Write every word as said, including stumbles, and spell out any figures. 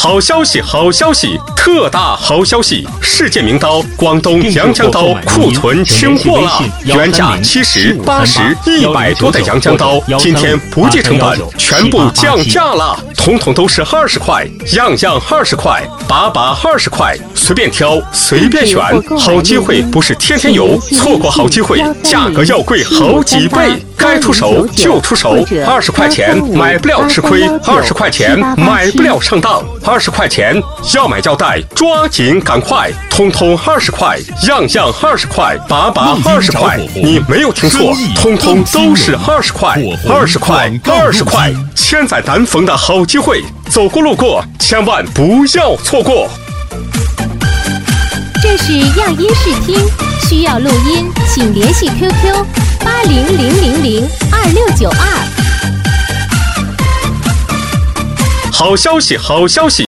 好消息，好消息，特大好消息！世界名刀广东阳江刀库存清货了，原价七十、八十、一百多的阳江刀，今天不计成本，全部降价了，统统都是二十块，样样二十块，把把二十块，随便挑，随便选，好机会不是天天有，错过好机会，价格要贵好几倍。该出手就出手，二十块钱买不了吃亏，二十块钱买不了上当，二十块钱要买要带，抓紧赶快，通通二十块，样样二十块，把把二十块，你没有听错，通通都是二十块，二十块，二十块，千载难逢的好机会，走过路过千万不要错过。 这是样音视听，需要录音请联系 Q Q 八零零零零二六九二。 好消息，好消息！